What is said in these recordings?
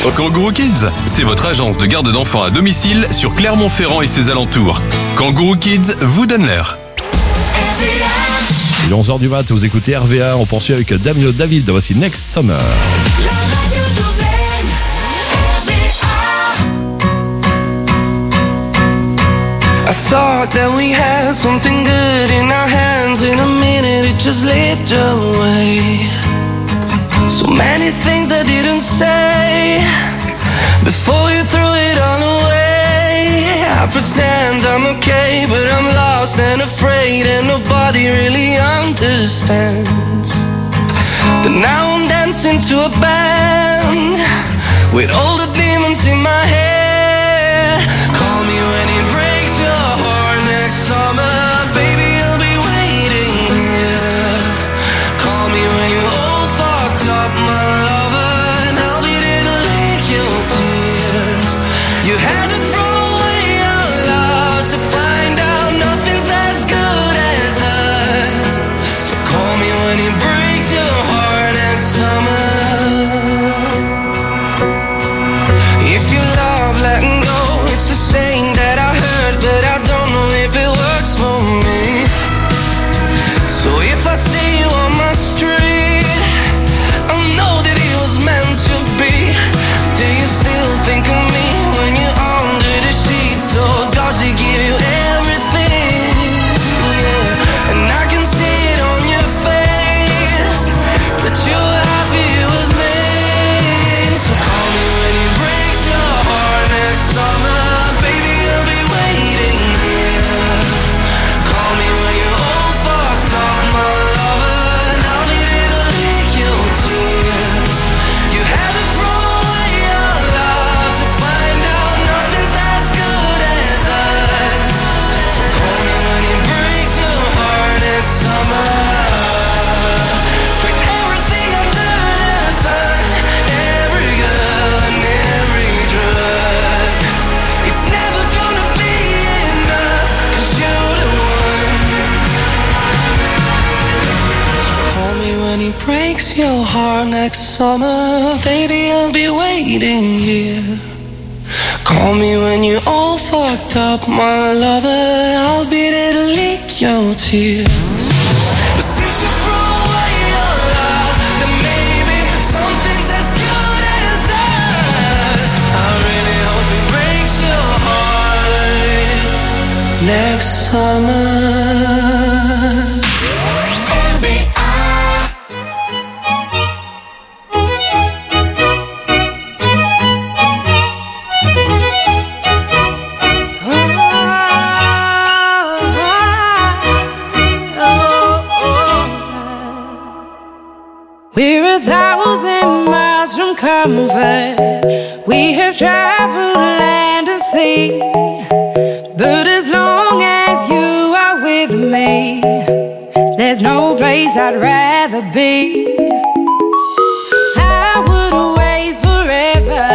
Kangourou Kids, c'est votre agence de garde d'enfants à domicile sur Clermont-Ferrand et ses alentours. Kangourou Kids vous donne l'air. Il est 11h du mat, vous écoutez RVA, on poursuit avec Damien David, voici Next Summer. I thought that we had something good in our hands. In a minute it just slipped away. So many things I didn't say before you threw it all away. I pretend I'm okay, but I'm lost and afraid, and nobody really understands. But now I'm dancing to a band with all the demons in my head. Call me when it breaks your heart next summer, baby, I'll be waiting here. Call me when you're all fucked up, my lover, and I'll be there to lick your tears. You had to throw away our love to find out nothing's as good as us. So call me when it breaks your heart next summer. If you love letting go, it's a saying that I heard, but I don't know if it works for me. So if I see you on my street, I know that it was meant to be. Do you still think of me when you're under the sheets? Or does it give you everything? Yeah. And I can see it on your face that you're happy with me. So call me when it breaks your heart next summer, baby, I'll be waiting here. Call me when you're all fucked up, my lover, and I'll be there to lick your tears. You had to throw away your love to find out nothing's as good as us. So call me when it breaks your heart next summer. Put everything under the sun, every girl and every drug. It's never gonna be enough, 'cause you're the one. Call me when it breaks your heart next summer, baby, I'll be waiting here. Call me when you're all fucked up, my lover, I'll be there to lick your tears. But since you threw away your love, then maybe something's as good as us. I really hope it breaks your heart next summer. We're 1,000 miles from comfort. We have traveled land and sea, but as long as you are with me, there's no place I'd rather be. I would away forever,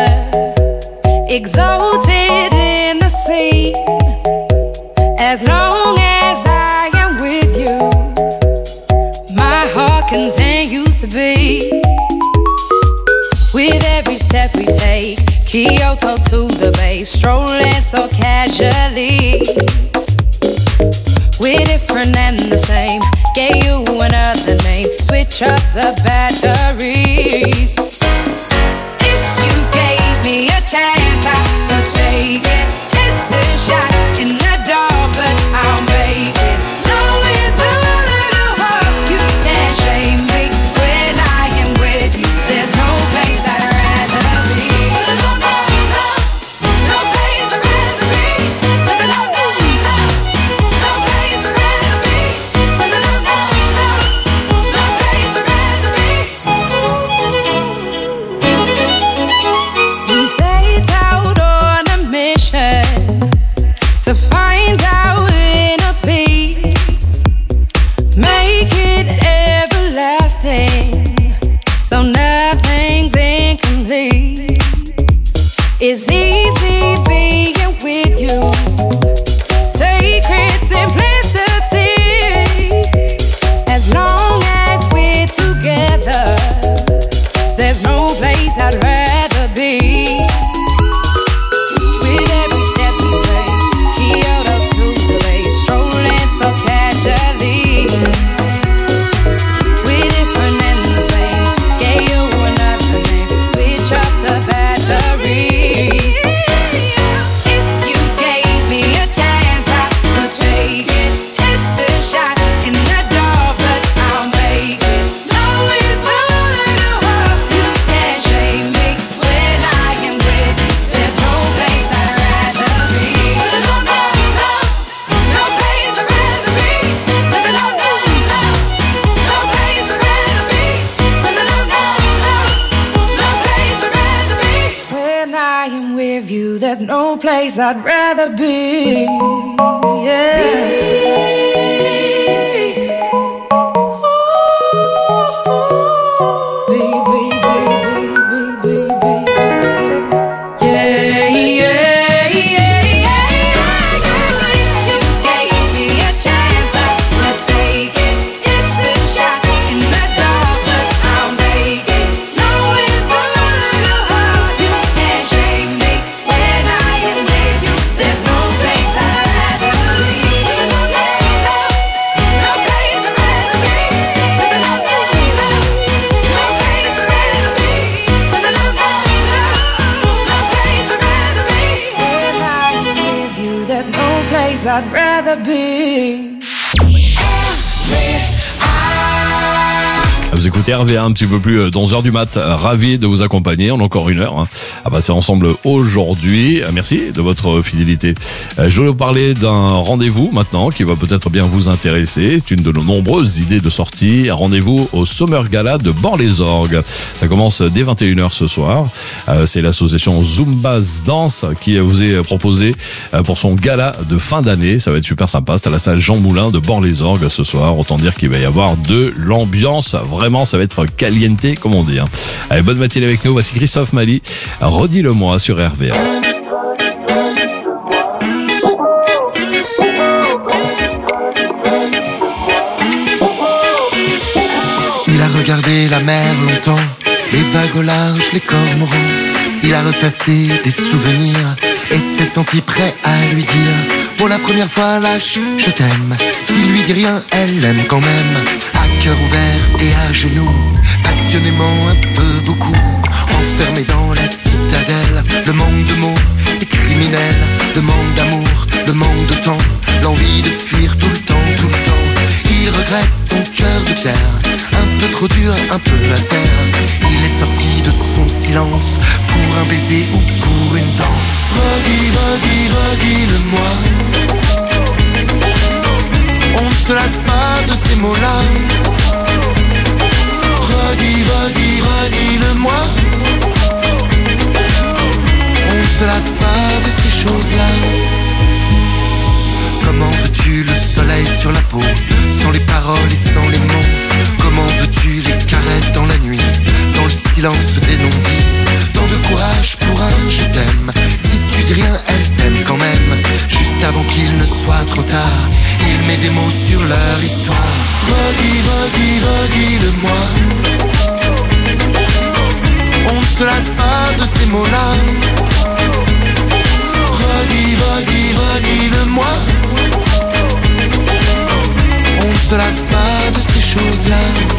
exalted in the sea. As long as I am with you, my heart continues to beat. With every step we take, Kyoto to the bay, strolling so casually. We're different and the same, gave you another name, switch up the batteries. If you gave me a chance, I would take it. It's a shot in the dark, but I'll make it. Know with a little hope you can't shame me. When I am with you, there's no place I'd rather be. No, no, no, no place I'd rather be. No, no, no, no, no place I'd rather be. No, no, no, no, no place I'd rather be. We set out on a mission to find our inner peace, make it everlasting, so nothing's incomplete. It's easy being with you, sacred simplicity. As long as we're together, there's no place I'd rather be. you, there's no place I'd rather be. Yeah. I'd rather be. Vous écoutez RVA un petit peu plus dans 11h du mat. Ravi de vous accompagner. On a encore une heure à passer ensemble aujourd'hui. Merci de votre fidélité. Je voulais vous parler d'un rendez-vous maintenant qui va peut-être bien vous intéresser. C'est une de nos nombreuses idées de sortie. Rendez-vous au Summer Gala de Bord-les-Orgues. Ça commence dès 21h ce soir. C'est l'association Zumba's Dance qui vous est proposée pour son gala de fin d'année. Ça va être super sympa. C'est à la salle Jean Moulin de Bord-les-Orgues ce soir. Autant dire qu'il va y avoir de l'ambiance. Vraiment, ça va être caliente, comme on dit. Allez, bonne matinée avec nous. Voici Christophe Mali. Redis-le-moi sur RVA. Il a regardé la mer longtemps, les vagues au large, les cormorans. Il a ressassé des souvenirs et s'est senti prêt à lui dire pour la première fois lâche, je t'aime. S'il lui dit rien, elle l'aime quand même. À cœur ouvert et à genoux, passionnément un peu beaucoup, enfermé dans la citadelle. Le manque de mots, c'est criminel. Le manque d'amour, le manque de temps, l'envie de fuir tout le temps. Il regrette son cœur de pierre, un peu trop dur, un peu à terre. Il est sorti de son silence pour un baiser ou pour une danse. Redis-le-moi. On ne se lasse pas de ces mots-là. Redis-le-moi. On ne se lasse pas de ces choses-là. Comment veux-tu le soleil sur la peau, sans les paroles et sans les mots? Comment veux-tu les caresses dans la nuit, dans le silence des non-dits? Tant de courage pour un je t'aime. Si tu dis rien, elle t'aime quand même. Juste avant qu'il ne soit trop tard, il met des mots sur leur histoire. Redis-le-moi. On ne se lasse pas de ces mots-là. Redis-le-moi. On ne se lasse pas de ces choses-là.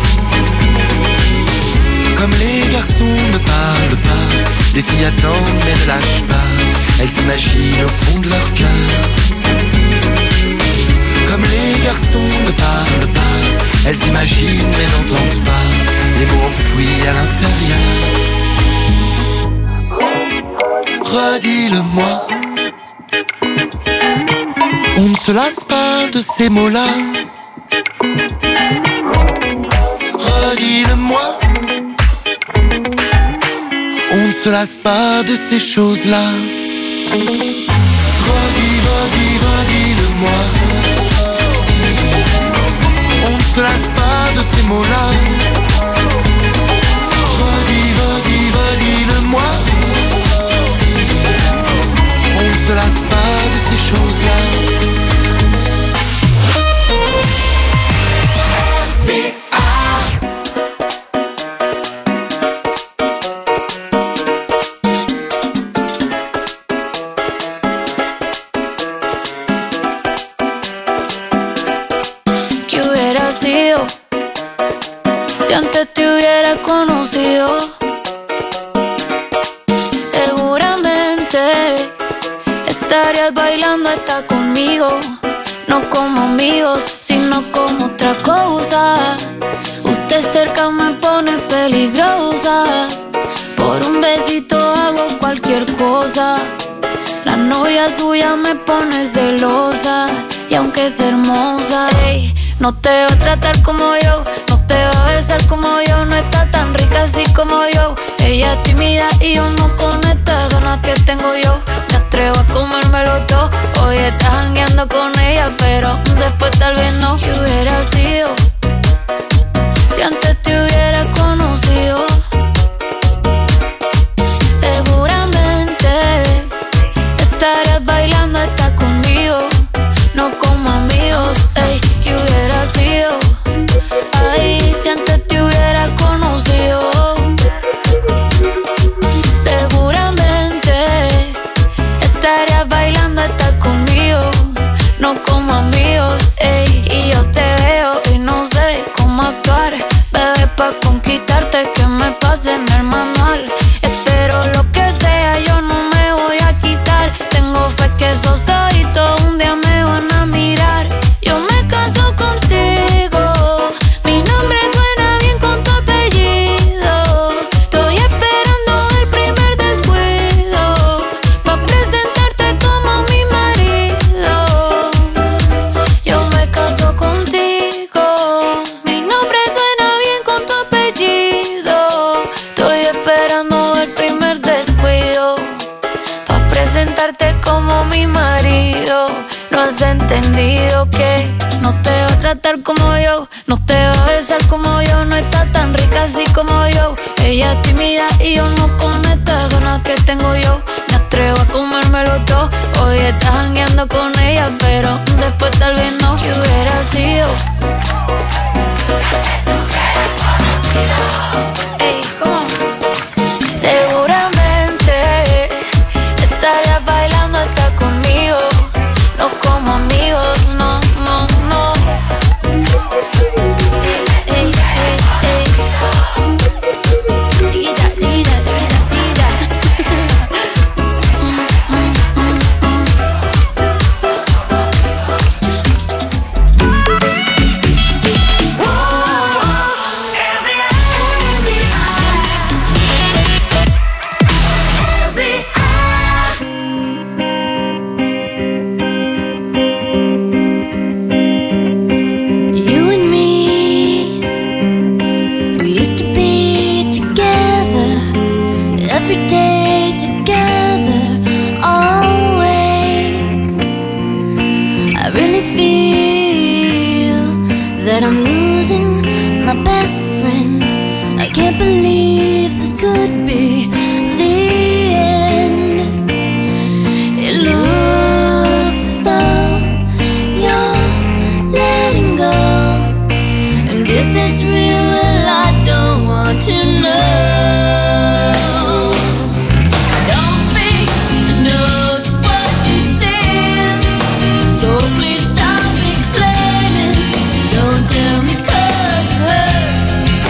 Comme les garçons ne parlent pas, les filles attendent mais ne lâchent pas. Elles s'imaginent au fond de leur cœur. Comme les garçons ne parlent pas, elles imaginent mais n'entendent pas les mots enfouis à l'intérieur. Redis-le-moi. On ne se lasse pas de ces mots-là. Redis-le-moi. On ne se lasse pas de ces choses-là. Redis-le-moi. On ne se lasse pas de ces mots-là. Redis-le-moi. On ne se lasse pas de ces choses-là. ¿Qué hubiera sido si antes te hubiera conocido? Seguramente estarías bailando hasta conmigo, no como amigos, sino como otra cosa. Usted cerca me pone peligrosa, por un besito hago cualquier cosa. La novia suya me pone celosa, y aunque es hermosa, ey, no te va a tratar como yo, no te va a besar como yo, no está tan rica así como yo. Ella Ella es tímida y yo no con estas ganas que tengo yo. Me atrevo a comérmelo todo. Hoy estás jangueando con ella, pero después tal vez no. ¿Qué hubiera sido si antes te hubiera conocido? Seguramente estarías bailando hasta conmigo, no como amigos. Ey, ¿qué hubiera sido? Ay, si antes te hubiera conocido. Seguramente estarías bailando hasta conmigo, no como amigos. Ey, y yo te veo y no sé cómo actuar. Bebé, pa' conquistarte que me pase en el manual. Espero lo que sea, yo no me voy a quitar. Tengo fe que esos ojitos un día me van a mirar. Yo me caso contigo, mi nombre suena bien con tu apellido. Estoy esperando el primer descuido pa' presentarte como mi marido. Yo me caso contigo, mi nombre suena bien con tu apellido. Estoy esperando el primer descuido pa' presentarte como mi marido. No has entendido que no te va a tratar como yo, no te va a besar como yo, no está tan rica así como yo. Ella es tímida y yo no con estas ganas que tengo yo. Me atrevo a comérmelo todo. Hoy estás jangueando con ella, pero después tal vez no. ¿Qué hubiera sido? Ey, ¿cómo? Seguramente estarías bailando hasta conmigo, no como amigos, no, no, no. Ey, ey, ey, ey. Chiquilla, chiquilla, chiquilla, chiquilla. You and me, we used to be together, every day together, always. I really feel that I'm losing my best friend. I can't believe this could be the end. It looks as though you're letting go, and if it's real, well, I don't want to know. Don't speak, I know just what you said, so please stop explaining. Don't tell me 'cause it hurts.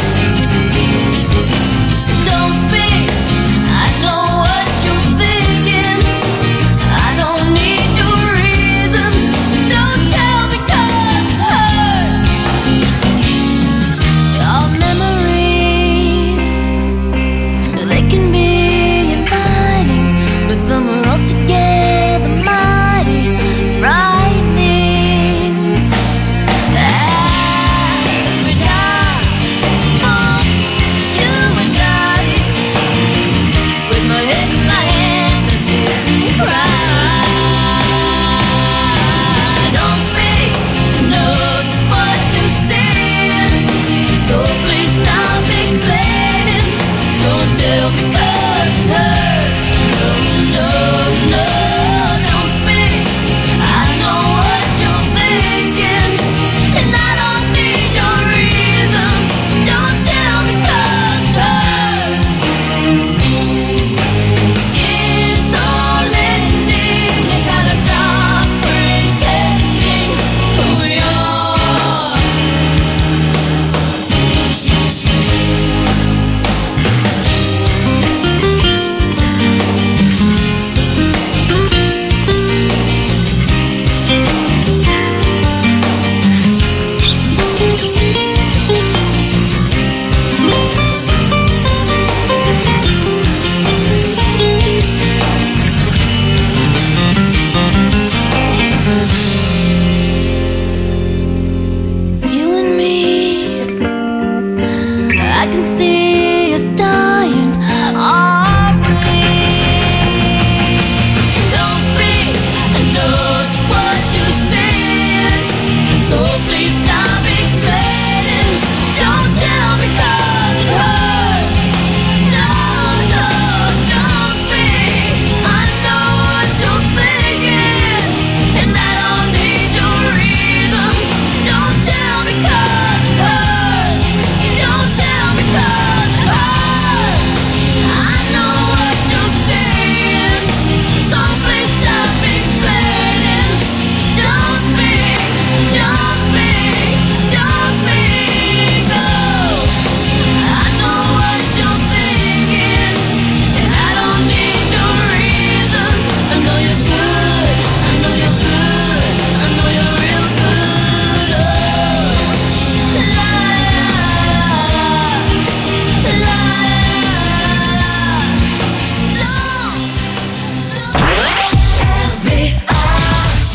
Don't speak, I know what you're thinking. I don't need your reasons. Don't tell me 'cause it hurts. Your memories, they can be inviting, but some are altogether mighty frightening. As we die, you and I, with my head in my hands, I sit and cry. Don't speak, know just what you're saying, so please stop explaining. Don't tell me 'cause it hurts. No, no, no, don't speak. I know what you're thinking, and I don't need your reasons. Don't tell me 'cause it hurts. It's all ending. You gotta stop pretending who you are.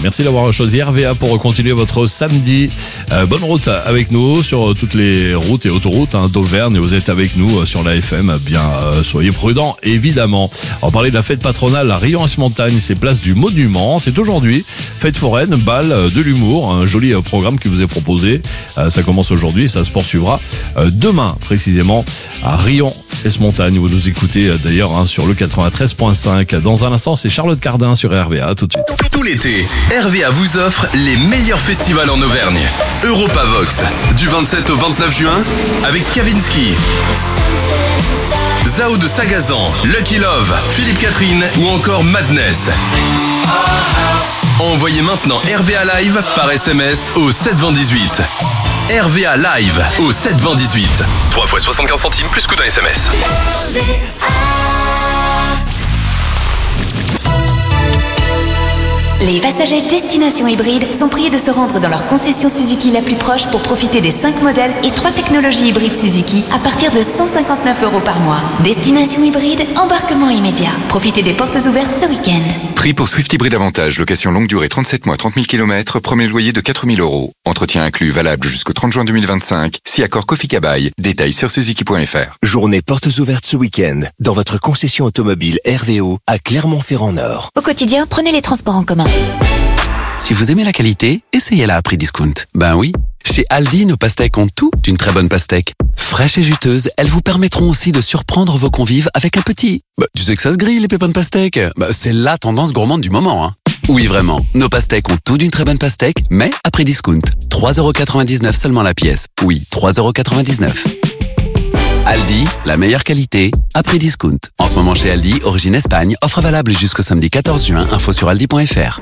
Merci d'avoir choisi RVA pour continuer votre samedi. Bonne route avec nous sur toutes les routes et autoroutes d'Auvergne. Vous êtes avec nous sur la FM. Bien, soyez prudents, évidemment. On parlait de la fête patronale à Rion-Montagne. C'est place du Monument. C'est aujourd'hui. Fête foraine, bal, de l'humour. Un joli programme qui vous est proposé. Ça commence aujourd'hui et ça se poursuivra demain, précisément, à Rion-Montagne. Vous nous écoutez d'ailleurs sur le 93.5. Dans un instant, c'est Charlotte Cardin sur RVA. Tout de suite. Tout l'été, RVA vous offre les meilleurs festivals en Auvergne. Europavox, du 27 au 29 juin, avec Kavinsky, Zao de Sagazan, Lucky Love, Philippe Catherine ou encore Madness. Envoyez maintenant RVA Live par SMS au 72018. RVA Live au 72018. 3 fois 75 centimes plus coût d'un SMS. Les passagers Destination Hybride sont priés de se rendre dans leur concession Suzuki la plus proche pour profiter des 5 modèles et 3 technologies hybrides Suzuki à partir de 159 € par mois. Destination Hybride, embarquement immédiat. Profitez des portes ouvertes ce week-end. Prix pour Swift Hybride Avantage, location longue durée 37 mois, 30 000 km, premier loyer de 4 000 €. Entretien inclus, valable jusqu'au 30 juin 2025. Si accord Kofi Kabaï, détails sur suzuki.fr. Journée portes ouvertes ce week-end dans votre concession automobile RVO à Clermont-Ferrand-Nord. Au quotidien, prenez les transports en commun. Si vous aimez la qualité, essayez-la à prix discount. Ben oui, chez Aldi, nos pastèques ont tout d'une très bonne pastèque. Fraîches et juteuses, elles vous permettront aussi de surprendre vos convives avec un petit... tu sais que ça se grille, les pépins de pastèque. C'est la tendance gourmande du moment, hein. Oui, vraiment, nos pastèques ont tout d'une très bonne pastèque, mais à prix discount. 3,99 € seulement la pièce. Oui, 3,99 €. Aldi, la meilleure qualité, à prix discount. En ce moment chez Aldi, origine Espagne, offre valable jusqu'au samedi 14 juin, info sur aldi.fr.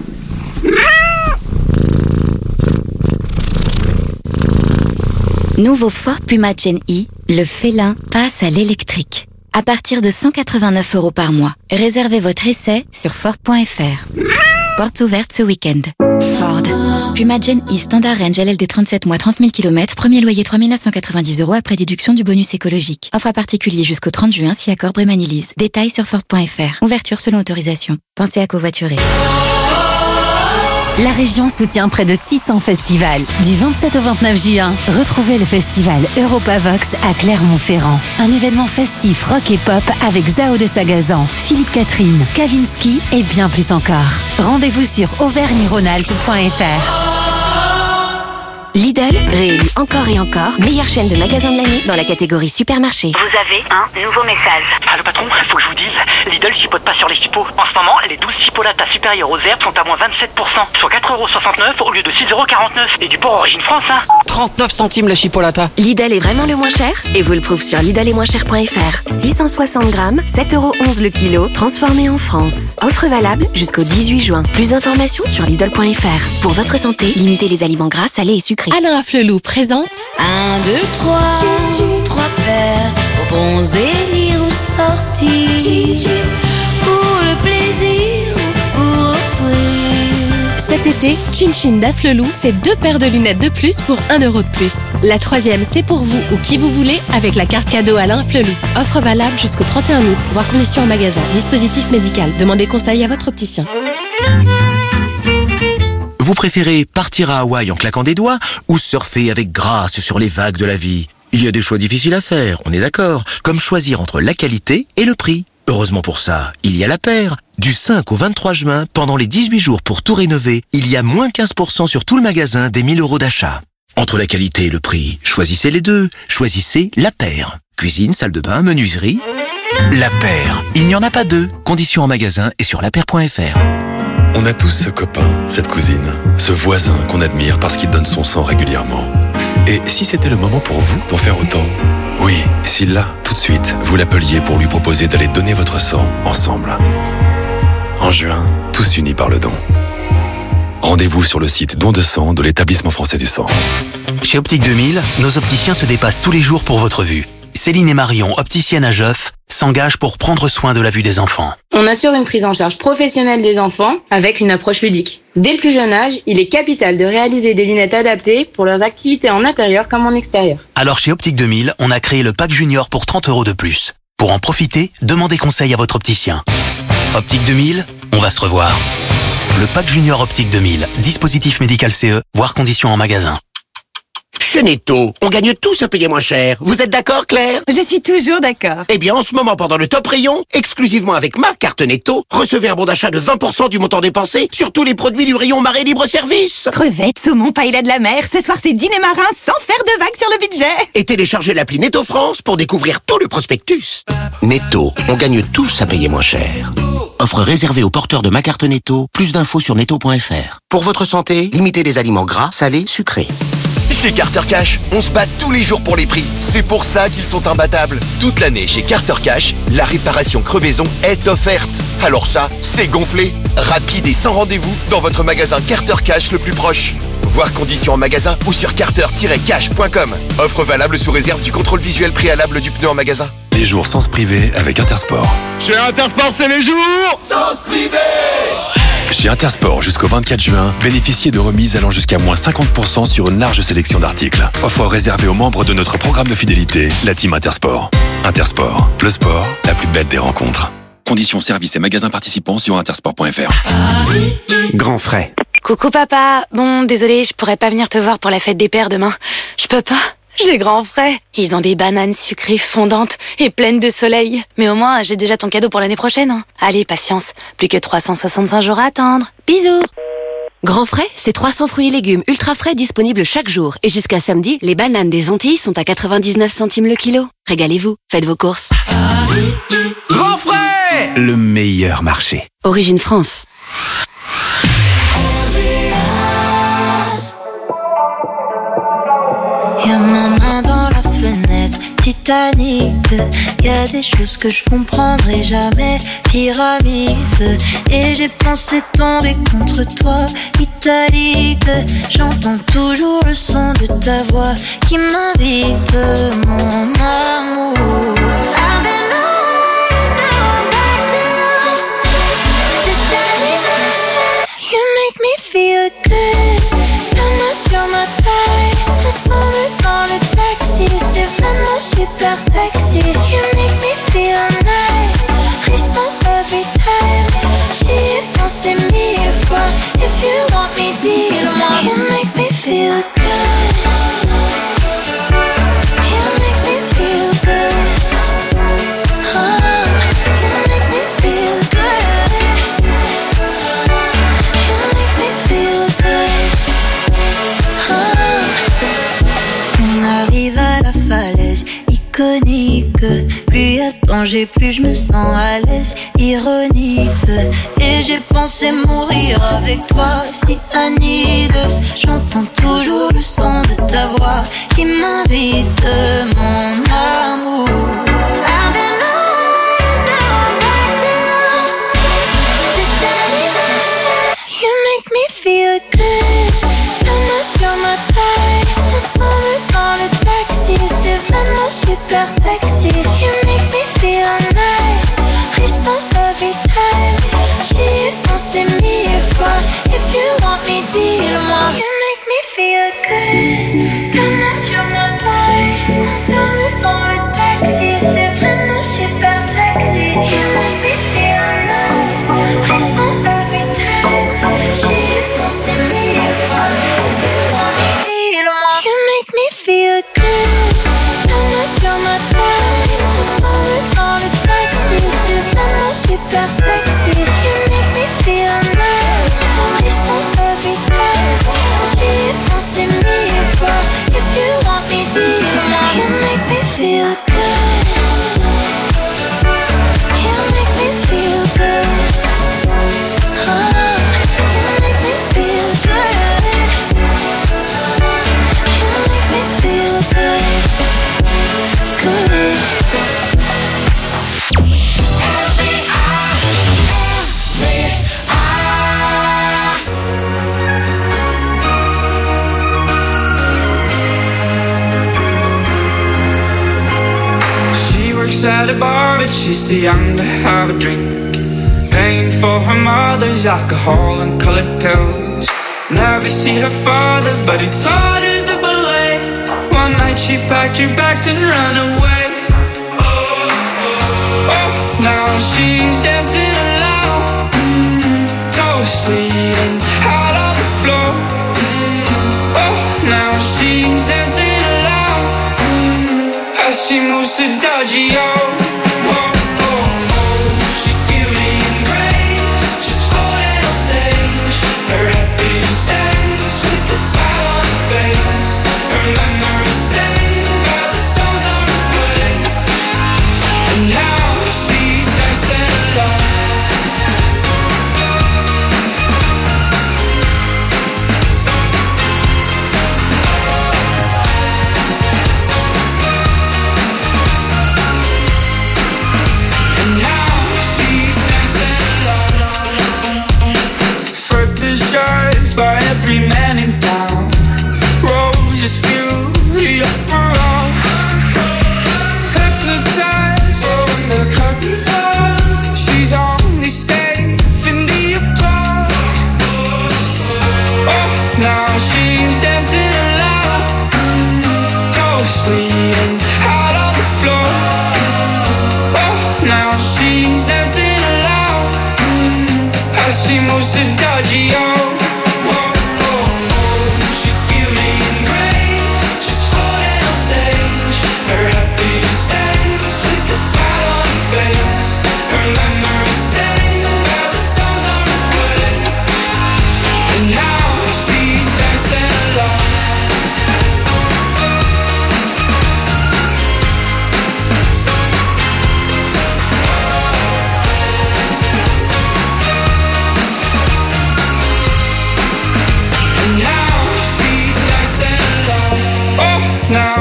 Nouveau Ford Puma Gen E, le félin passe à l'électrique. À partir de 189 € par mois. Réservez votre essai sur Ford.fr. Portes ouvertes ce week-end. Ford. Puma Gen E Standard Range LLD 37 mois 30 000 km. Premier loyer 3 990 € après déduction du bonus écologique. Offre à particulier jusqu'au 30 juin si accord Brémanilise. Détails sur Ford.fr. Ouverture selon autorisation. Pensez à covoiturer. La région soutient près de 600 festivals. Du 27 au 29 juin, retrouvez le festival Europavox à Clermont-Ferrand. Un événement festif rock et pop avec Zao de Sagazan, Philippe Catherine, Kavinsky et bien plus encore. Rendez-vous sur auvergne-rhône-alpes.fr. Lidl, réélu encore et encore, meilleure chaîne de magasins de l'année dans la catégorie supermarché. Vous avez un nouveau message. Allô patron, faut que je vous dise, Lidl chipote pas sur les chipots. En ce moment, les 12 chipolatas supérieures aux herbes sont à moins 27%, soit 4,69 € au lieu de 6,49 €. Et du porc origine France, hein. 39 centimes la chipolata. Lidl est vraiment le moins cher et vous le prouve sur lidl-et-moins-cher.fr. 660 grammes, 7,11 € le kilo, transformé en France. Offre valable jusqu'au 18 juin. Plus d'informations sur lidl.fr. Pour votre santé, limitez les aliments gras, salés et sucrés. Alain Afflelou présente 1, 2, 3, 3 paires, bons élire ou sortir, pour le plaisir ou pour offrir. Cet été, Chin Chin d'Afflelou, c'est 2 paires de lunettes de plus pour 1 € de plus. La 3e, c'est pour vous ou qui vous voulez avec la carte cadeau Alain Afflelou. Offre valable jusqu'au 31 août. Voir conditions en magasin. Dispositif médical. Demandez conseil à votre opticien. Vous préférez partir à Hawaï en claquant des doigts ou surfer avec grâce sur les vagues de la vie? Il y a des choix difficiles à faire, on est d'accord, comme choisir entre la qualité et le prix. Heureusement pour ça, il y a La Paire. Du 5 au 23 juin, pendant les 18 jours pour tout rénover, il y a moins 15% sur tout le magasin des 1 000 € d'achat. Entre la qualité et le prix, choisissez les deux. Choisissez La Paire. Cuisine, salle de bain, menuiserie. La Paire, il n'y en a pas deux. Conditions en magasin et sur lapaire.fr. On a tous ce copain, cette cousine, ce voisin qu'on admire parce qu'il donne son sang régulièrement. Et si c'était le moment pour vous d'en faire autant? Oui, si là, tout de suite, vous l'appeliez pour lui proposer d'aller donner votre sang ensemble. En juin, tous unis par le don. Rendez-vous sur le site don de sang de l'Établissement français du sang. Chez Optique 2000, nos opticiens se dépassent tous les jours pour votre vue. Céline et Marion, opticiennes à Geoff, s'engagent pour prendre soin de la vue des enfants. On assure une prise en charge professionnelle des enfants avec une approche ludique. Dès le plus jeune âge, il est capital de réaliser des lunettes adaptées pour leurs activités en intérieur comme en extérieur. Alors chez Optique 2000, on a créé le pack junior pour 30 € de plus. Pour en profiter, demandez conseil à votre opticien. Optique 2000, on va se revoir. Le pack Junior Optique 2000, dispositif médical CE, voire conditions en magasin. Chez Netto, on gagne tous à payer moins cher. Vous êtes d'accord, Claire? Je suis toujours d'accord. Eh bien, en ce moment, pendant le top rayon, exclusivement avec ma carte Netto, recevez un bon d'achat de 20% du montant dépensé sur tous les produits du rayon Marée Libre Service. Crevettes, saumon, paella de la mer, ce soir c'est dîner marin sans faire de vagues sur le budget. Et téléchargez l'appli Netto France pour découvrir tout le prospectus. Netto, on gagne tous à payer moins cher. Offre réservée aux porteurs de ma carte Netto. Plus d'infos sur netto.fr. Pour votre santé, limitez les aliments gras, salés, sucrés. Chez Carter Cash, on se bat tous les jours pour les prix. C'est pour ça qu'ils sont imbattables. Toute l'année chez Carter Cash, la réparation crevaison est offerte. Alors ça, c'est gonflé. Rapide et sans rendez-vous dans votre magasin Carter Cash le plus proche. Voir conditions en magasin ou sur carter-cash.com. Offre valable sous réserve du contrôle visuel préalable du pneu en magasin. Les jours sens privé avec Intersport. Chez Intersport, c'est les jours sens privé. Chez Intersport, jusqu'au 24 juin, bénéficiez de remises allant jusqu'à moins 50% sur une large sélection d'articles. Offre réservée aux membres de notre programme de fidélité, la Team Intersport. Intersport, le sport, la plus belle des rencontres. Conditions, services et magasins participants sur intersport.fr. Grand frais. Coucou papa, bon désolé, je pourrais pas venir te voir pour la fête des pères demain. Je peux pas, j'ai grand frais. Ils ont des bananes sucrées fondantes et pleines de soleil. Mais au moins, j'ai déjà ton cadeau pour l'année prochaine. Hein. Allez, patience, plus que 365 jours à attendre. Bisous. Grand frais, c'est 300 fruits et légumes ultra frais disponibles chaque jour. Et jusqu'à samedi, les bananes des Antilles sont à 99 centimes le kilo. Régalez-vous, faites vos courses. Grand frais, le meilleur marché. Origine France. Y'a ma main dans la fenêtre, Titanic. Y'a des choses que je comprendrai jamais, pyramide. Et j'ai pensé tomber contre toi, italique. J'entends toujours le son de ta voix qui m'invite, mon amour. I've been away, now I'm back to you. C'est terminé. You make me feel good. La main sur ma taille, ensemble dans le taxi, c'est vraiment super sexy. You make me feel nice, frisson every time. J'y ai pensé 1000 fois. If you want me, dis-le-moi. You make me feel good. You make me feel good. You make me feel good. You make me feel good. On arrive à la falaise iconique. Plus y a danger, plus je me sens à l'aise. Ironique. Et j'ai pensé mourir avec toi, si Anide. J'entends toujours le son de ta voix qui m'invite, mon amour. I've been away, now I'm back to you. C'est terminé. You make me feel good. La main sur ma taille, ensemble dans le taxi, c'est vraiment super sexy. You make me feel nice, frisson every time. J'y ai pensé 1000 fois. If you want me, dis-le-moi. You make me feel good. La main sur ma taille, ensemble dans le taxi, c'est vraiment super sexy. You make me feel nice, frisson every time. J'y ai pensé 1000 fois. If you want me, dis-le-moi. You make me feel good. La main sur ma taille, ensemble dans le taxi, c'est vraiment super sexy. You make me feel nice, frisson every time. J'y ai pensé 1000 fois. If you want me, dis-le-moi. You make me feel good. You make me feel good. You make me feel good. You make me feel good. Good. She works at a bar, but she's too young to have a drink. Paying for her mother's alcohol and colored pills. Never see her father, but he taught her the ballet. One night she packed her bags and ran away. Oh, now she's dancing alone.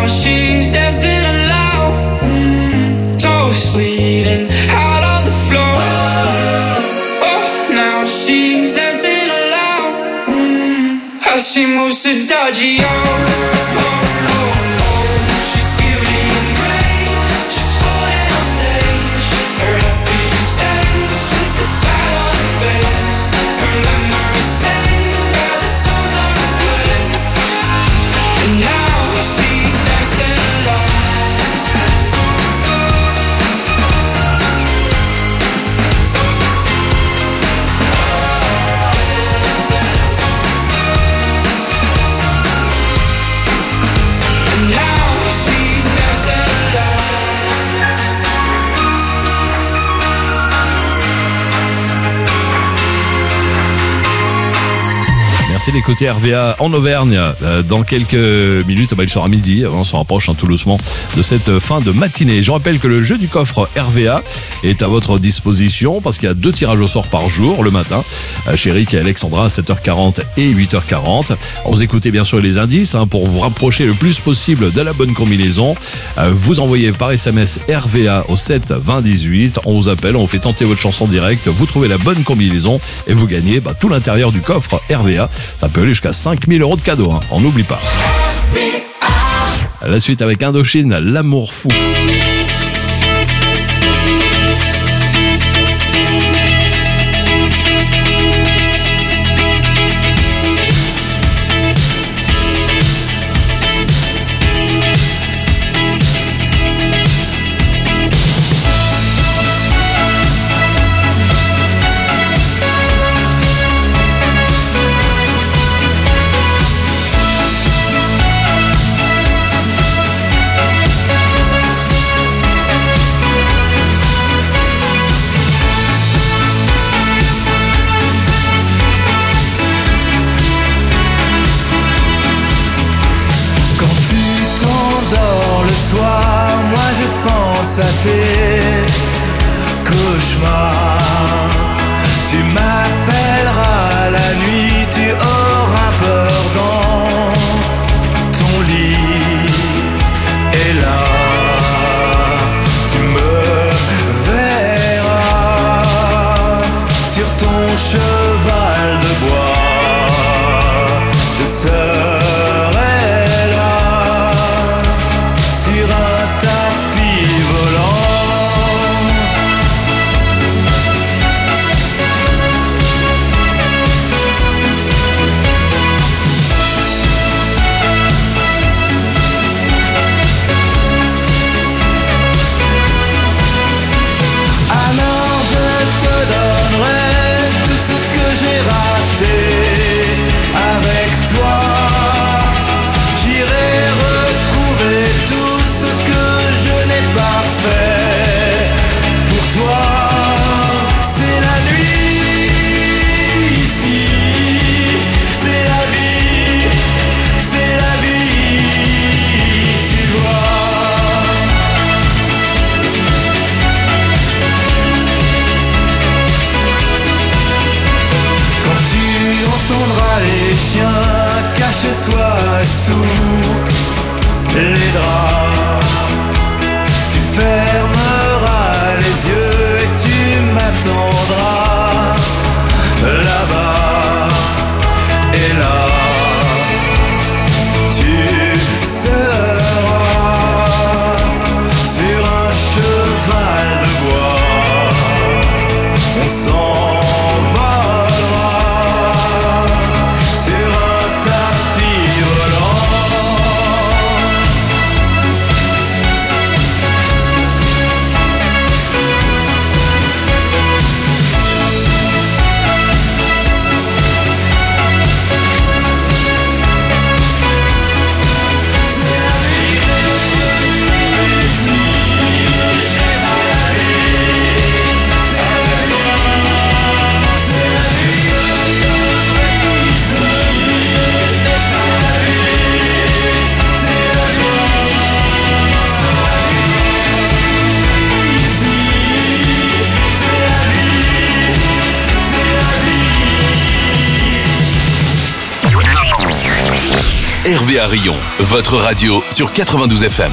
now she's dancing alone. Toes bleeding out on the floor. Oh, now she's dancing alone. As she moves to dodgy, oh. C'est les côtés RVA en Auvergne. Dans quelques minutes, il sera midi. On se rapproche tout doucement de cette fin de matinée. Je rappelle que le jeu du coffre RVA est à votre disposition parce qu'il y a 2 tirages au sort par jour le matin. Chez Eric et Alexandra à 7h40 et 8h40. Vous écoutez bien sûr les indices pour vous rapprocher le plus possible de la bonne combinaison. Vous envoyez par SMS RVA au 7 20 18. On vous appelle, on vous fait tenter votre chanson directe. Vous trouvez la bonne combinaison et vous gagnez tout l'intérieur du coffre RVA. Ça peut aller jusqu'à 5 000 € de cadeaux, on n'oublie pas. La suite avec Indochine, l'amour fou. À tes cauchemars, tu m'appelleras la nuit, tu auras peur dans ton lit, et là tu me verras sur ton cheval de bois, je serai là sur un tapis volant. RVA Rion, votre radio sur 92 FM.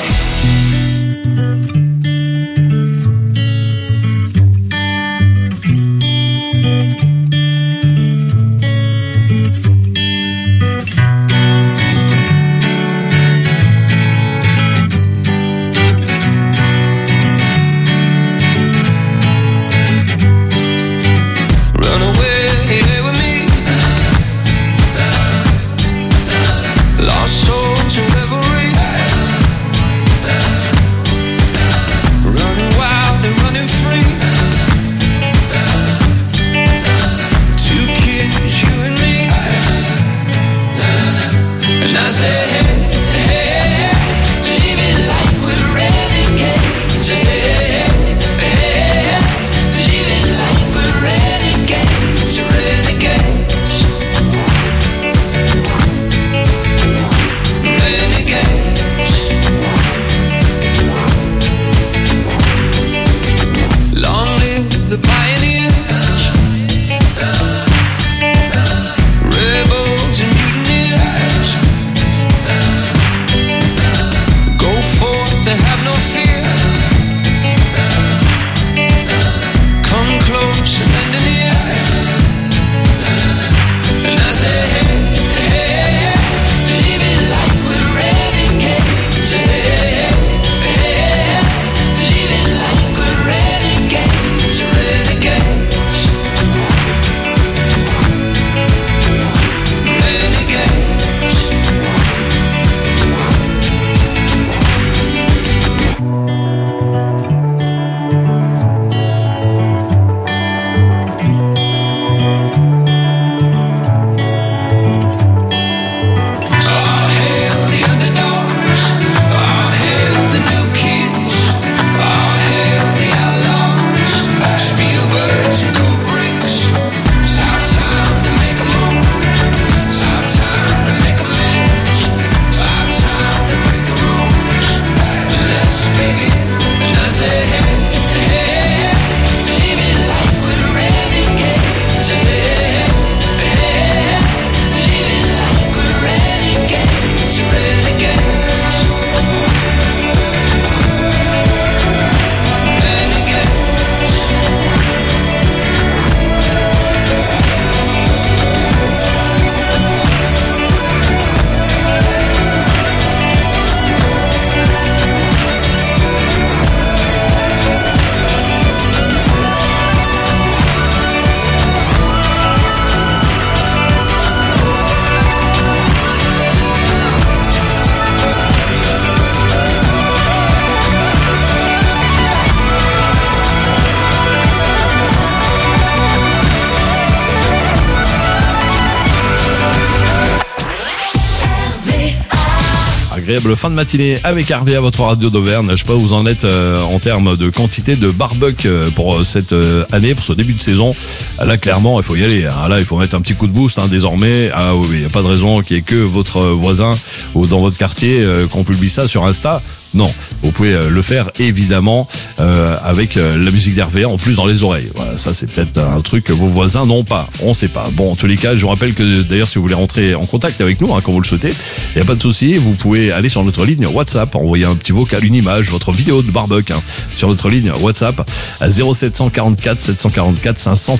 Agréable fin de matinée avec RVA, votre radio d'Auvergne. Je sais pas où vous en êtes en termes de quantité de barbecue pour cette année, pour ce début de saison. Là, clairement, il faut y aller. Là, il faut mettre un petit coup de boost désormais. Ah oui, il n'y a pas de raison qu'il n'y ait que votre voisin ou dans votre quartier qu'on publie ça sur Insta. Non, vous pouvez le faire évidemment avec la musique d'RVA en plus dans les oreilles. Voilà, ça c'est peut-être un truc que vos voisins n'ont pas, on sait pas. Bon, en tous les cas, je vous rappelle que d'ailleurs si vous voulez rentrer en contact avec nous, quand vous le souhaitez, il n'y a pas de souci, vous pouvez aller sur notre ligne WhatsApp, envoyer un petit vocal, une image, votre vidéo de barbecue sur notre ligne WhatsApp à 0744 744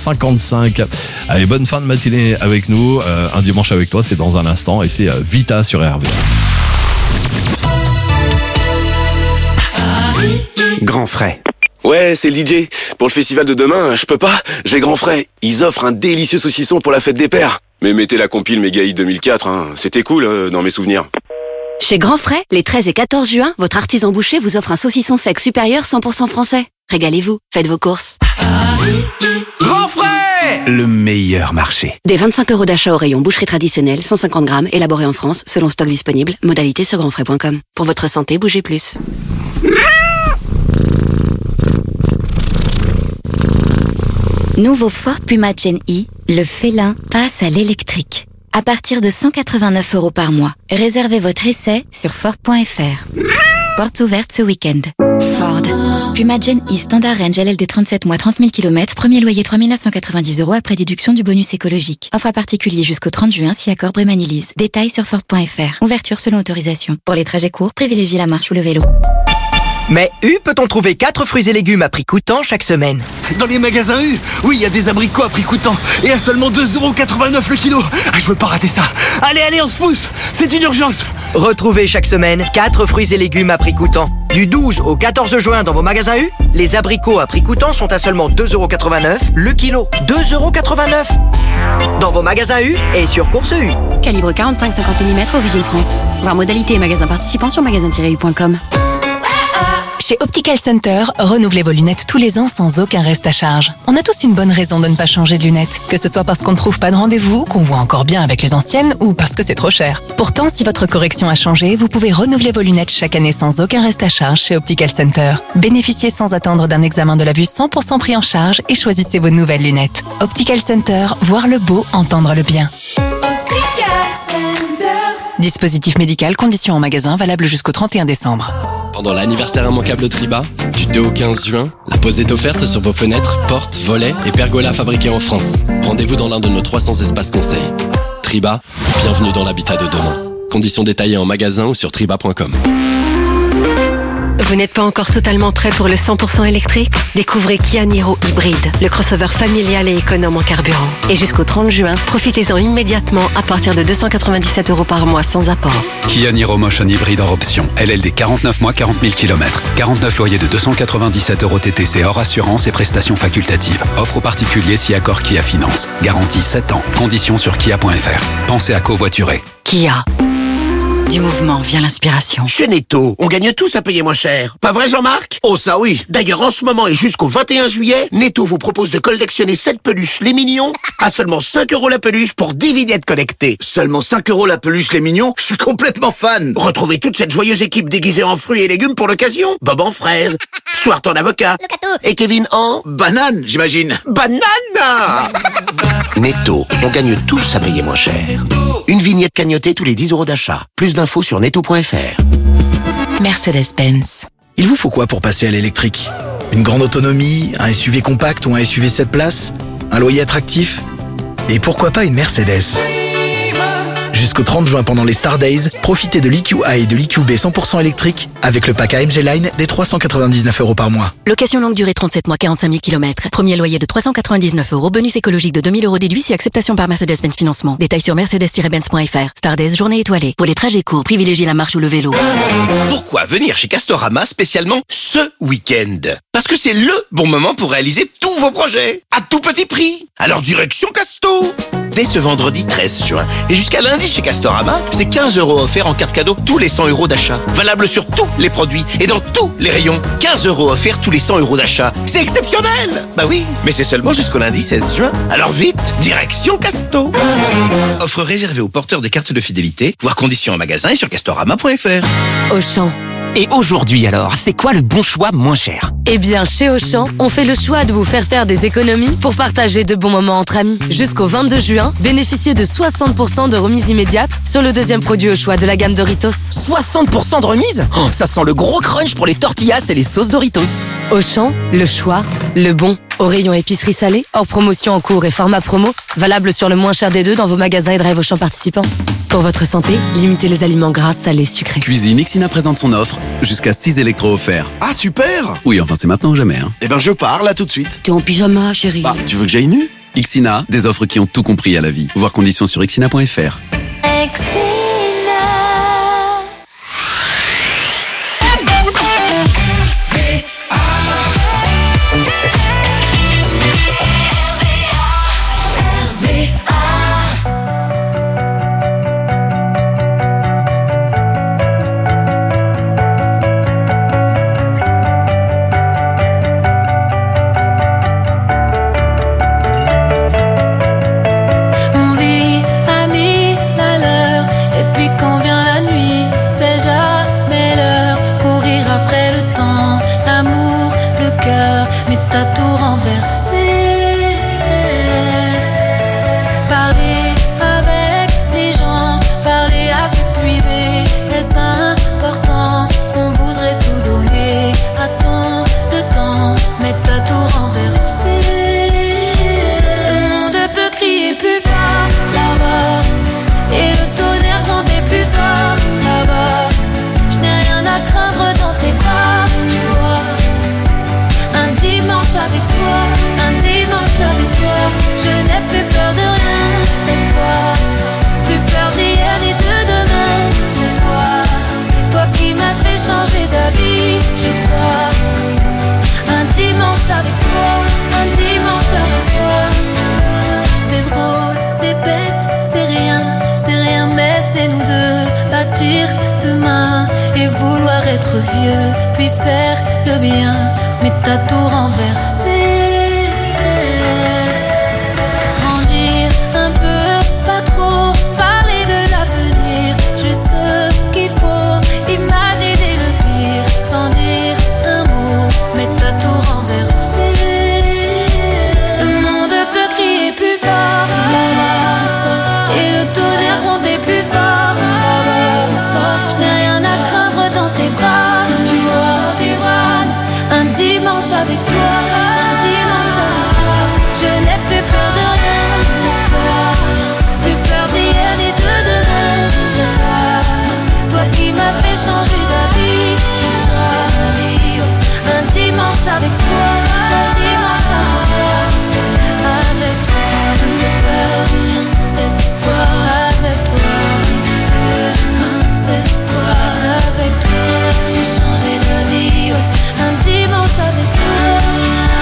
555. Allez, bonne fin de matinée avec nous. Un dimanche avec toi, c'est dans un instant et c'est Vita sur RVA. Grand frais. Ouais, c'est le DJ. Pour le festival de demain, je peux pas. J'ai Grand frais. Ils offrent un délicieux saucisson pour la fête des pères. Mais mettez la compile Mégaï 2004, C'était cool, dans mes souvenirs. Chez Grand Frais, les 13 et 14 juin, votre artisan boucher vous offre un saucisson sec supérieur 100% français. Régalez-vous, faites vos courses. Grand frais, le meilleur marché. Des 25 € d'achat au rayon boucherie traditionnelle, 150 grammes, élaboré en France, selon stock disponible. Modalité sur grandfrais.com. Pour votre santé, bougez plus. Nouveau Ford Puma Gen E, le félin passe à l'électrique. À partir de 189 € par mois. Réservez votre essai sur Ford.fr. Portes ouvertes ce week-end. Ford. Puma Gen E Standard Range LLD 37 mois 30 000 km. Premier loyer 3 990 € après déduction du bonus écologique. Offre à particulier jusqu'au 30 juin si accord Brémanilise. Détails sur Ford.fr. Ouverture selon autorisation. Pour les trajets courts, privilégiez la marche ou le vélo. Mais U peut-on trouver 4 fruits et légumes à prix coûtant chaque semaine? Dans les magasins U, oui, il y a des abricots à prix coûtant et à seulement 2,89 € le kilo. Ah, je veux pas rater ça. Allez, on se pousse, c'est une urgence. Retrouvez chaque semaine 4 fruits et légumes à prix coûtant. Du 12 au 14 juin dans vos magasins U, les abricots à prix coûtant sont à seulement 2,89 € le kilo. 2,89 € dans vos magasins U et sur Course U. Calibre 45-50 mm, origine France. Voir modalité et magasins participants sur magasin-u.com. Chez Optical Center, renouvelez vos lunettes tous les ans sans aucun reste à charge. On a tous une bonne raison de ne pas changer de lunettes. Que ce soit parce qu'on ne trouve pas de rendez-vous, qu'on voit encore bien avec les anciennes ou parce que c'est trop cher. Pourtant, si votre correction a changé, vous pouvez renouveler vos lunettes chaque année sans aucun reste à charge chez Optical Center. Bénéficiez sans attendre d'un examen de la vue 100% pris en charge et choisissez vos nouvelles lunettes. Optical Center, voir le beau, entendre le bien. Optical Center. Dispositif médical, conditions en magasin, valable jusqu'au 31 décembre. Pendant l'anniversaire immanquable Triba, du 2 au 15 juin, la pause est offerte sur vos fenêtres, portes, volets et pergolas fabriqués en France. Rendez-vous dans l'un de nos 300 espaces conseils. Triba, bienvenue dans l'habitat de demain. Conditions détaillées en magasin ou sur triba.com. Vous n'êtes pas encore totalement prêt pour le 100% électrique? Découvrez Kia Niro Hybride, le crossover familial et économe en carburant. Et jusqu'au 30 juin, profitez-en immédiatement à partir de 297 € par mois sans apport. Kia Niro Motion Hybride hors option. LLD 49 mois, 40 000 km. 49 loyers de 297 € TTC hors assurance et prestations facultatives. Offre aux particuliers si accord Kia Finance. Garantie 7 ans. Conditions sur kia.fr. Pensez à covoiturer. Kia. Du mouvement vient l'inspiration. Chez Netto, on gagne tous à payer moins cher. Pas vrai, Jean-Marc? Oh, ça oui. D'ailleurs, en ce moment et jusqu'au 21 juillet, Netto vous propose de collectionner 7 peluches les mignons à seulement 5 € la peluche pour 10 vignettes collectées. Seulement 5 € la peluche les mignons? Je suis complètement fan. Retrouvez toute cette joyeuse équipe déguisée en fruits et légumes pour l'occasion. Bob en fraise, Stuart en avocat. Et Kevin en... banane, j'imagine. Banane. Netto, on gagne tous à payer moins cher. Une vignette cagnotée tous les 10 € d'achat. Plus d'infos sur netto.fr. Mercedes-Benz. Il vous faut quoi pour passer à l'électrique? Une grande autonomie, un SUV compact ou un SUV 7 places? Un loyer attractif? Et pourquoi pas une Mercedes? Jusqu'au 30 juin pendant les Star Days, profitez de l'EQi et de l'EQB 100% électrique avec le pack AMG Line des 399 € par mois. Location longue durée 37 mois, 45 000 km. Premier loyer de 399 €. Bonus écologique de 2000 € déduit si acceptation par Mercedes-Benz Financement. Détails sur mercedes-benz.fr. Star Days, journée étoilée. Pour les trajets courts, privilégiez la marche ou le vélo. Pourquoi venir chez Castorama spécialement ce week-end? Parce que c'est le bon moment pour réaliser tous vos projets à tout petit prix. Alors direction Casto. Dès ce vendredi 13 juin et jusqu'à lundi chez Castorama, c'est 15 € offerts en carte cadeau tous les 100 € d'achat. Valable sur tous les produits et dans tous les rayons. 15 € offerts tous les 100 € d'achat. C'est exceptionnel! Bah oui, mais c'est seulement jusqu'au lundi 16 juin. Alors vite, direction Casto. Offre réservée aux porteurs des cartes de fidélité. Voir conditions en magasin et sur castorama.fr. Auchan. Et aujourd'hui alors, c'est quoi le bon choix moins cher? Eh bien, chez Auchan, on fait le choix de vous faire faire des économies pour partager de bons moments entre amis. Jusqu'au 22 juin, bénéficiez de 60% de remise immédiate sur le deuxième produit au choix de la gamme Doritos. 60% de remise? Oh, ça sent le gros crunch pour les tortillas et les sauces Doritos. Auchan, le choix, le bon. Au rayon épicerie salée, hors promotion en cours et format promo, valable sur le moins cher des deux dans vos magasins et drive Auchan participants. Pour votre santé, limitez les aliments gras, salés, sucrés. Cuisine, Ixina présente son offre, jusqu'à 6 électros offerts. Ah super! Oui, enfin c'est maintenant ou jamais. Hein. Eh ben je pars là tout de suite. T'es en pyjama, chérie. Bah, tu veux que j'aille nu? Ixina, des offres qui ont tout compris à la vie. Voir conditions sur ixina.fr. T'as tout renversé. Parler avec les gens, parler à s'épuiser. Est-ce important? On voudrait être vieux, puis faire le bien, mais t'as tout renversé. Grandir un peu, pas trop, parler de l'avenir, juste ce qu'il faut, imaginer le pire, sans dire un mot, mais t'as tout renversé. Le monde peut crier plus fort, et le tonnerre gronder plus fort. Je n'ai rien à craindre dans tes bras, tu vois, un dimanche avec toi, un dimanche avec toi. Je n'ai plus peur de rien cette fois, plus peur d'hier ni de demain. C'est toi qui m'as fait changer d'avis, j'ai changé d'avis. Un dimanche avec toi, un dimanche avec toi, avec toi. Plus peur de rien cette fois, avec toi. Cette fois, avec toi, j'ai changé d'avis. Un dimanche avec toi.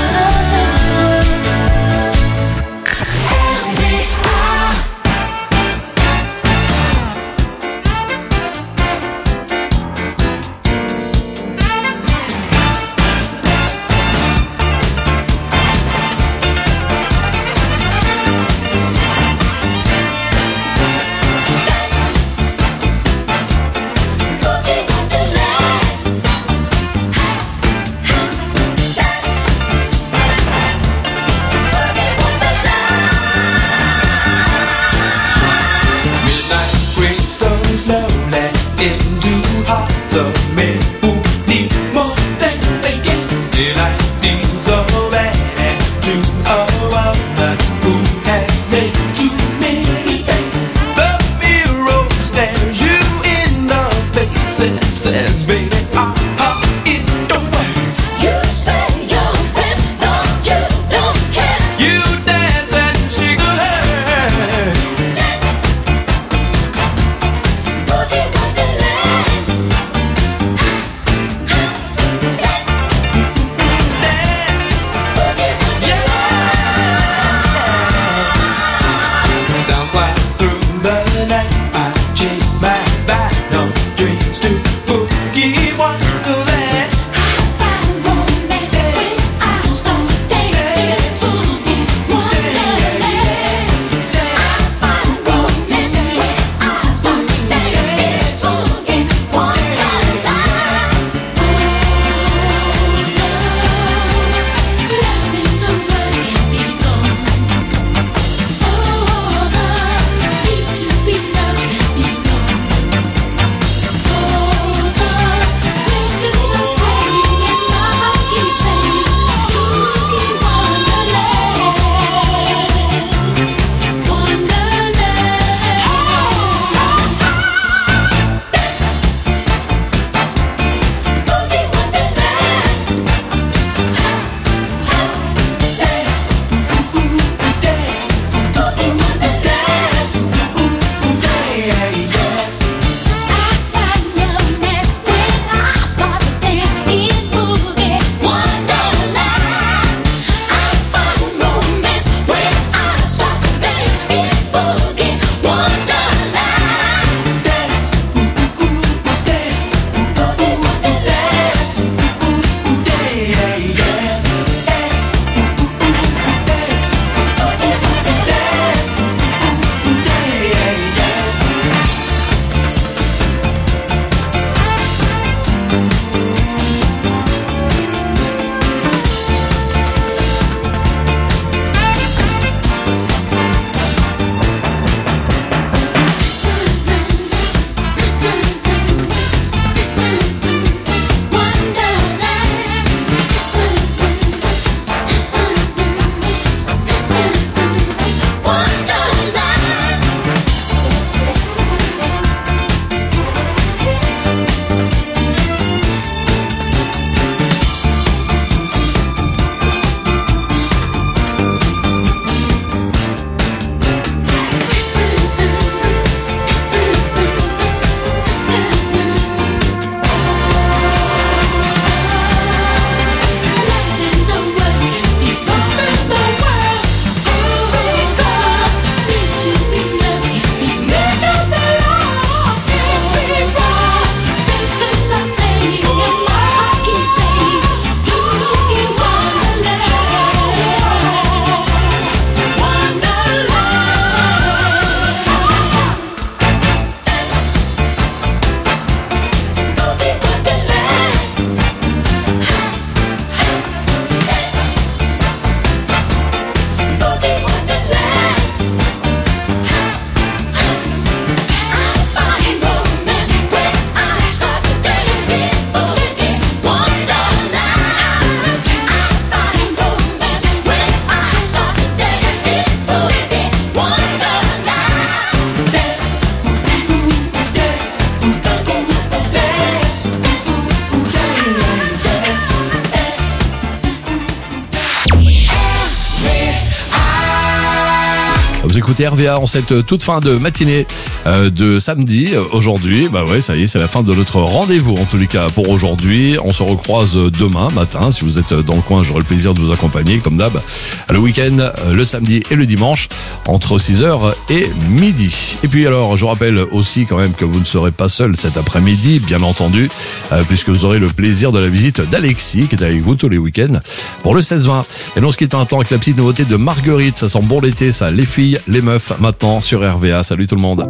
Vous écoutez RVA en cette toute fin de matinée de samedi. Aujourd'hui, bah ouais, ça y est, c'est la fin de notre rendez-vous en tous les cas pour aujourd'hui. On se recroise demain matin. Si vous êtes dans le coin, j'aurai le plaisir de vous accompagner comme d'hab le week-end, le samedi et le dimanche entre 6h et midi. Et puis alors, je vous rappelle aussi quand même que vous ne serez pas seul cet après-midi, bien entendu, puisque vous aurez le plaisir de la visite d'Alexis qui est avec vous tous les week-ends pour le 16-20. Et non, ce qui est un temps avec la petite nouveauté de Marguerite, ça sent bon l'été, ça, les filles, les meufs, maintenant sur RVA. Salut tout le monde.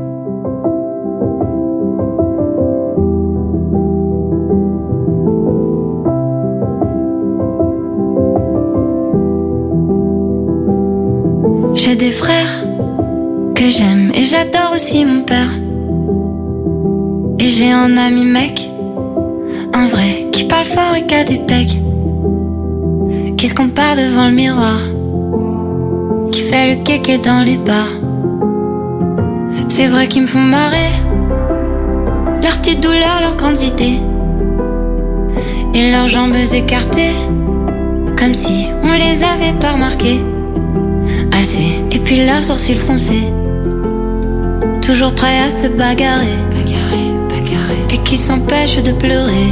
J'ai des frères que j'aime et j'adore aussi mon père. Et j'ai un ami mec, un vrai, qui parle fort et qui a des pecs, qui se compare devant le miroir, qui fait le kéké dans les bars. C'est vrai qu'ils me font marrer, leurs petites douleurs, leurs grandes idées, et leurs jambes écartées, comme si on les avait pas remarquées assez. Et puis leurs sourcils froncés, toujours prêts à se bagarrer, et qui s'empêchent de pleurer.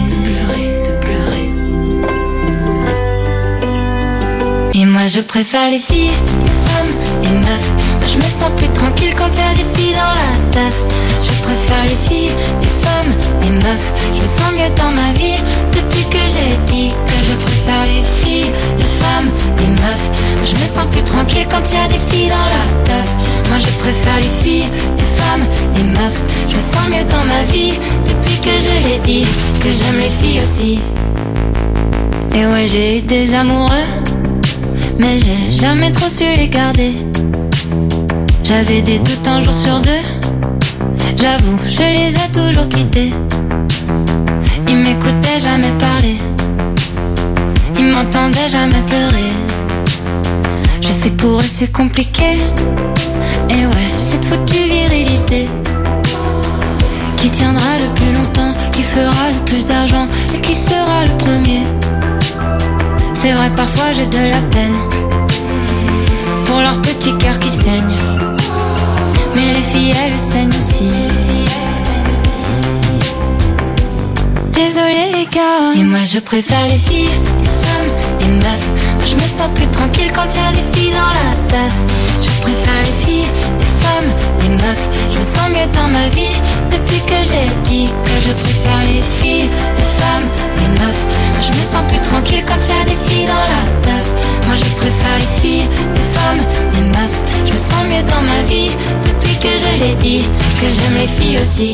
Et moi je préfère les filles, les femmes, les meufs. Moi je me sens plus tranquille quand y a des filles dans la teuf. Je préfère les filles, les femmes, les meufs. Je me sens mieux dans ma vie depuis que j'ai dit que je préfère les filles, les femmes, les meufs. Moi je me sens plus tranquille quand y a des filles dans la teuf. Moi je préfère les filles, les femmes, les meufs. Je me sens mieux dans ma vie depuis que je l'ai dit que j'aime les filles aussi. Et ouais, j'ai eu des amoureux, mais j'ai jamais trop su les garder. J'avais des doutes un jour sur deux, j'avoue, je les ai toujours quittés. Ils m'écoutaient jamais parler, ils m'entendaient jamais pleurer. Je sais que pour eux c'est compliqué, et ouais, cette foutue virilité qui tiendra le plus longtemps, qui fera le plus d'argent et qui sera le premier. C'est vrai, parfois j'ai de la peine pour leur petit cœur qui saigne, mais les filles elles saignent aussi. Désolé les gars, et moi je préfère les filles, les femmes, les meufs. Moi je me sens plus tranquille quand y a des filles dans la teuf. Je préfère les filles, les femmes, les meufs. Je me sens mieux dans ma vie depuis que j'ai dit que je préfère les filles, les femmes, les meufs. Moi je me sens plus tranquille quand y a des filles dans la teuf. Moi je préfère les filles, les femmes, les meufs. Je me sens mieux dans ma vie depuis que je l'ai dit que j'aime les filles aussi.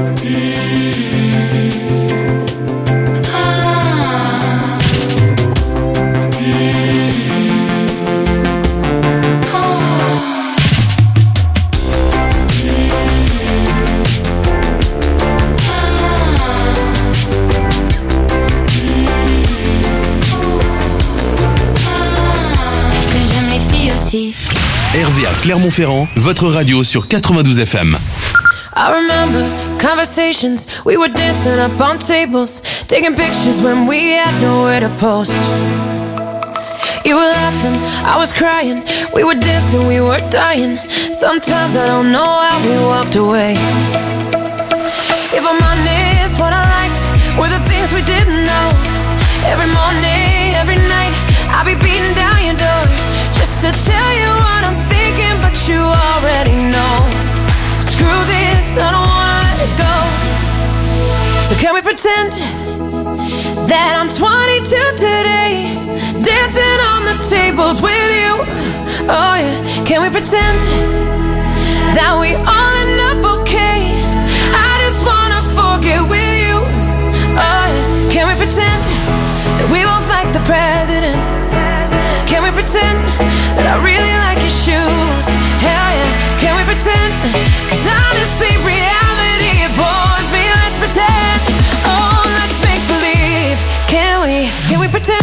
RVA Clermont-Ferrand, votre radio sur 92 FM. I remember conversations, we were dancing up on tables, taking pictures when we had nowhere to post. You were laughing, I was crying, we were dancing, we were dying. Sometimes I don't know how we walked away. If I'm honest, what I liked were the things we didn't know. Every morning, every night, I'll be beating down your door just to tell you what I'm thinking, but you already know. Screw this, I don't wanna let it go. So can we pretend that I'm 22 today, dancing on the tables with you? Oh yeah, can we pretend that we all end up okay? I just wanna forget with you. Oh yeah, can we pretend that we both like the president? Can we pretend that I really like your shoes? Hell yeah, can we pretend? Cause honestly, reality, it bores me. Let's pretend, oh, let's make believe. Can we pretend?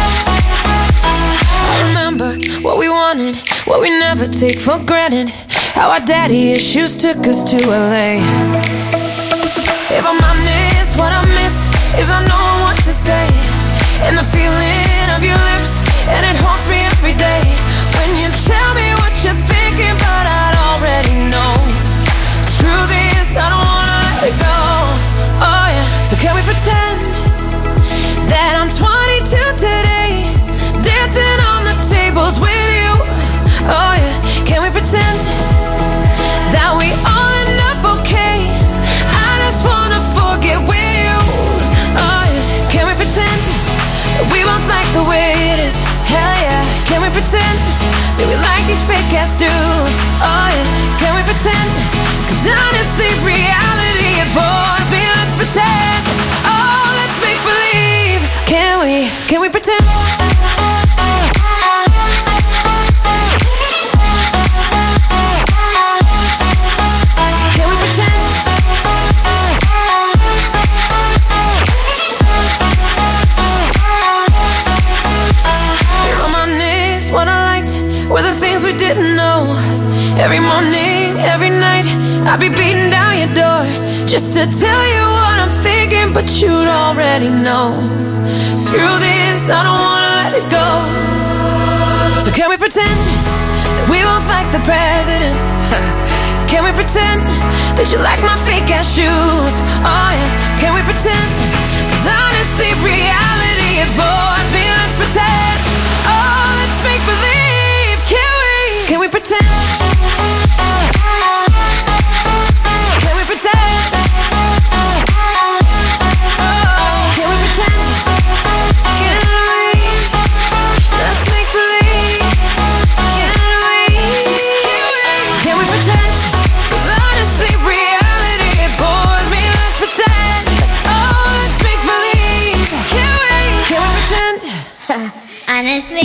What we wanted, what we never take for granted. how our daddy issues took us to LA. If I'm honest, what I miss is I know what to say, and the feeling of your lips, and it haunts me every day. When you tell me what you're thinking, but I'd already know. Screw this, I don't wanna let it go. Oh yeah, so can we pretend that I'm 22 today, dancing on the tables with you? Oh yeah, can we pretend that we all end up okay? I just wanna forget with you. Oh yeah, can we pretend that we both like the way it is? Hell yeah, can we pretend that we like these fake ass dudes? Oh yeah, can we pretend? Cause honestly, reality it bores me. Let's pretend. Oh, let's make believe. Can we pretend? What I liked were the things we didn't know. Every morning, every night, I'd be beating down your door just to tell you what I'm thinking, but you'd already know. Screw this, I don't wanna let it go. So can we pretend that we both like the president? Can we pretend that you like my fake ass shoes? Oh yeah, can we pretend? Cause honestly, reality it bores me. Let's pretend. Oh, let's make believe. Can we pretend? Can we pretend? Oh, can we pretend? Can we? Let's make believe. Can we pretend? Cause honestly, reality it bores me. Let's pretend. Oh, let's make believe. Can we pretend? Honestly,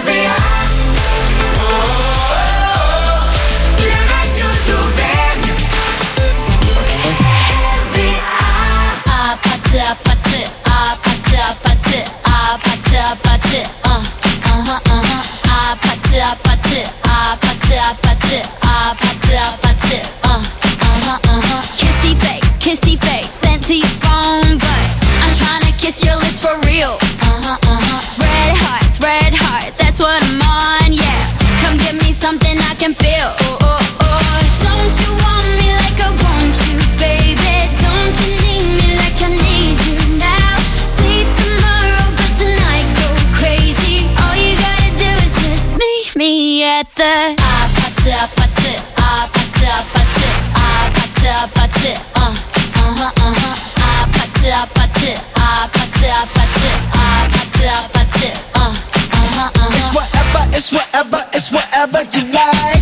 kissy face, sent to your phone, but I'm trying to kiss your lips for real. Red hearts, that's what I'm on, yeah. Come give me something I can feel. Don't you want me like I want you, baby? Don't you need me like I need you now? See tomorrow, but tonight go crazy. All you gotta do is just meet me at the It's whatever you like.